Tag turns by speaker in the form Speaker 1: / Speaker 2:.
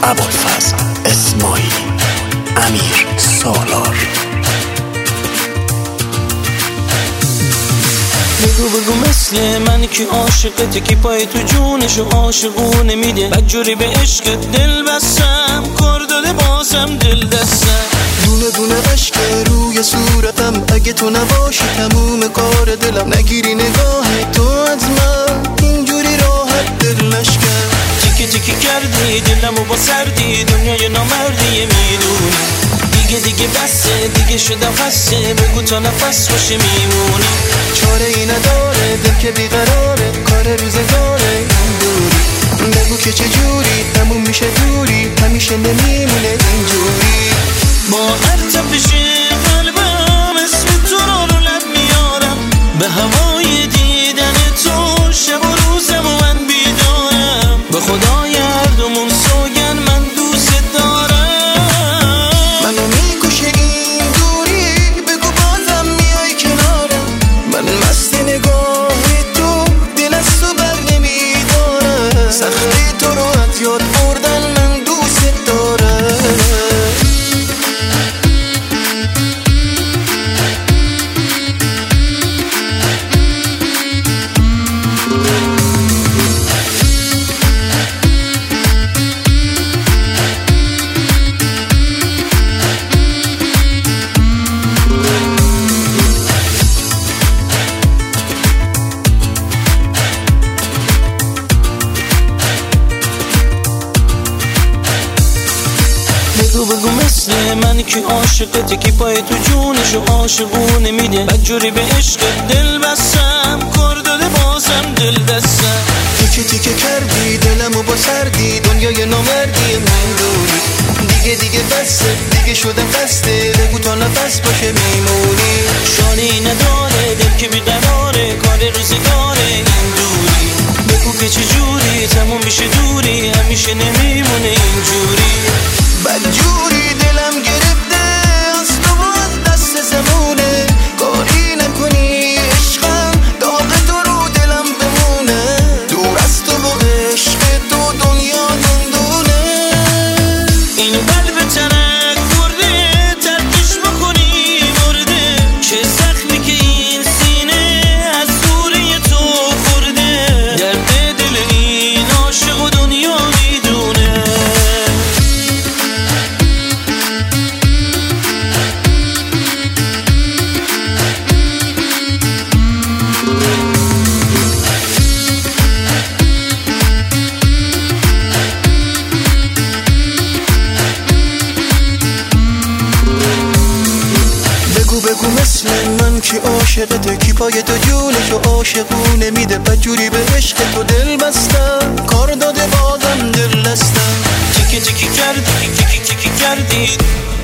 Speaker 1: ابوالفضل اسماعیلی، امیر سالار.
Speaker 2: بگو مثل من که عاشقته، کی پای تو جونشو عاشقونه میده. بدجوری به عشق دل بستم، کار داده بازم دل دستم.
Speaker 3: دونه دونه عشق روی صورتم، اگه تو نباشی تموم کار دلم. نگیری نگاه تو از من، اینجوری راحت دل نشکن.
Speaker 2: تیکه تیکه کردی دلمو با سردی، دنیای نامردی میدونی. دیگه بسه، دیگه شدم خسته، بگو تا نفس باشه میمونی.
Speaker 3: چاره ای نداره دل که بیقراره، کار روزگاره این دوری. بگو که چجوری تموم میشه دوری، همیشه نمیمونه اینجوری.
Speaker 2: با هر تپش قلبم اسم تو رو لب میارم، به هوای دیدن تو شب و روزم و من بیدارم. به خدای هر دومون سوگن من دوست دارم.
Speaker 3: منو میکشه این دوری، بگو بازم میای کنارم. من مست نگاه تو، دل از تو بر نمیدارم. سختی تو رو از یاد بردن من دوست دارم.
Speaker 2: بگو مثل من که عاشقته، کی پای تو جونشو عاشقونه میده. بدجوری به عشق دل بستم، کار داده بازم دل دستم.
Speaker 3: تیکه تیکه کردی دلمو با سردی، دنیای نامردی من دوری. دیگه بسه، دیگه شدم خسته، بگو تا نفس باشه میمونی.
Speaker 2: شانه نداره دل که بیقراره، کار روزگاره این دوری. بگو که چجوری تموم میشه دوری، همیشه نمیمونه اینجوری.
Speaker 3: بدجوری دلم گرفته از تو و از دست زمونه. کاری نکنی عشقم، داغ تو رو دلم بمونه. دور از تو و عشق تو دنیا دندونه.
Speaker 2: این قلب ترک برده، ترکش بکنی مرده. چه زخمی که این سینه از دوری تو خورده. درد دل این عاشق و دنیا میدونه.
Speaker 3: بگو مثل من که عاشقته، کی پای تو جونشو عاشقونه میده. بدجوری به عشق تو دل بستم، کار داده بازم دل دستم.
Speaker 2: تیکه تیکه کردی